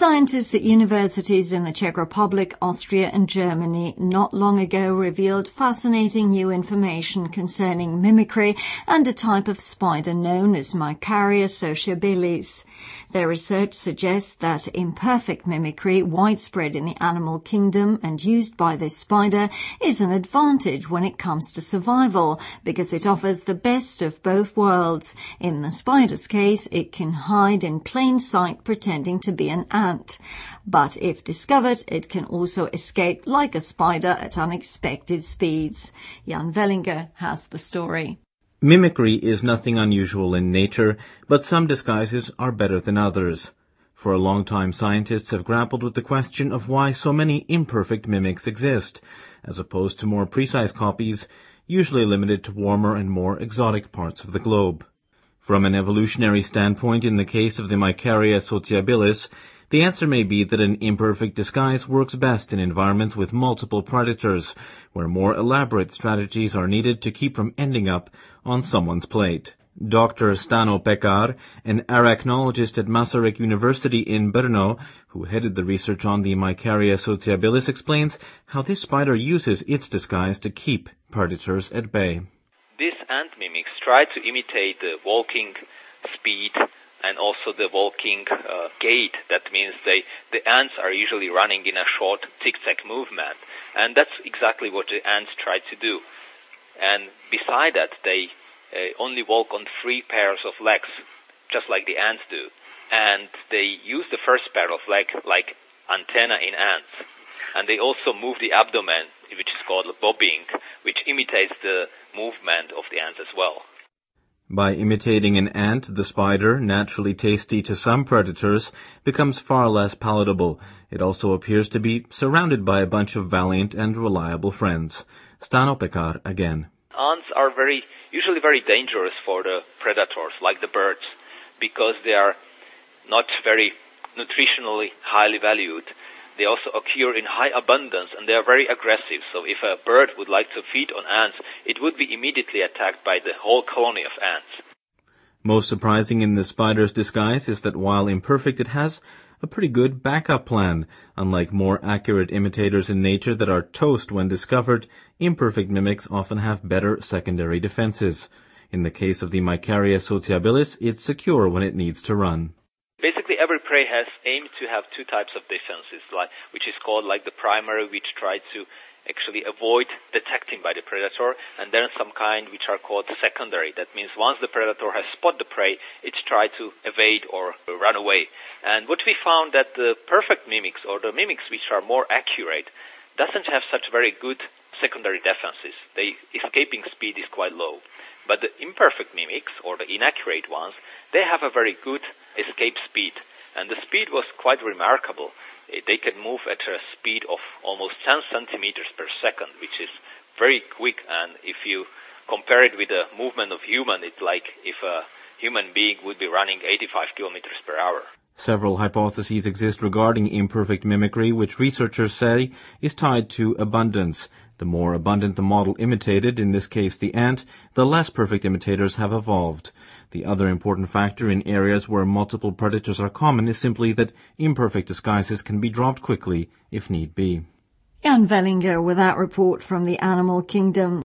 Scientists at universities in the Czech Republic, Austria and Germany not long ago revealed fascinating new information concerning mimicry and a type of spider known as Micaria sociabilis. Their research suggests that imperfect mimicry, widespread in the animal kingdom and used by this spider, is an advantage when it comes to survival because it offers the best of both worlds. In the spider's case, it can hide in plain sight pretending to be an ant. But if discovered, it can also escape like a spider at unexpected speeds. Jan Wellinger has the story. Mimicry is nothing unusual in nature, but some disguises are better than others. For a long time, scientists have grappled with the question of why so many imperfect mimics exist, as opposed to more precise copies, usually limited to warmer and more exotic parts of the globe. From an evolutionary standpoint, in the case of the Micaria sociabilis, the answer may be that an imperfect disguise works best in environments with multiple predators, where more elaborate strategies are needed to keep from ending up on someone's plate. Dr. Stano Pekar, an arachnologist at Masaryk University in Brno, who headed the research on the Micaria sociabilis, explains how this spider uses its disguise to keep predators at bay. These ant mimics try to imitate the walking speed and also the walking gait. That means the ants are usually running in a short zigzag movement, and that's exactly what the ants try to do. And beside that, they only walk on 3 pairs of legs, just like the ants do. And they use the first pair of legs like antenna in ants. And they also move the abdomen, which is called bobbing, which imitates the movement of the ants as well. By imitating an ant, the spider, naturally tasty to some predators, becomes far less palatable. It also appears to be surrounded by a bunch of valiant and reliable friends. Stano Pekar again. Ants are usually very dangerous for the predators, like the birds, because they are not very nutritionally highly valued. They also occur in high abundance, and they are very aggressive. So if a bird would like to feed on ants, it would be immediately attacked by the whole colony of ants. Most surprising in the spider's disguise is that while imperfect, it has a pretty good backup plan. Unlike more accurate imitators in nature that are toast when discovered, imperfect mimics often have better secondary defenses. In the case of the Micaria sociabilis, it's secure when it needs to run. Basically, every prey has aimed to have 2 types of defenses, which is called like the primary, which try to actually avoid detecting by the predator, and then some kind which are called secondary. That means once the predator has spotted the prey, it's tried to evade or run away. And what we found that the perfect mimics, or the mimics which are more accurate, doesn't have such very good secondary defenses. The escaping speed is quite low. But the imperfect mimics, or the inaccurate ones, they have a very good escape speed. And the speed was quite remarkable. They can move at a speed of almost 10 centimeters per second, which is very quick. And if you compare it with the movement of human, it's like if a human being would be running 85 kilometers per hour. Several hypotheses exist regarding imperfect mimicry, which researchers say is tied to abundance. The more abundant the model imitated, in this case the ant, the less perfect imitators have evolved. The other important factor in areas where multiple predators are common is simply that imperfect disguises can be dropped quickly if need be. Jan Wellinger with that report from the animal kingdom.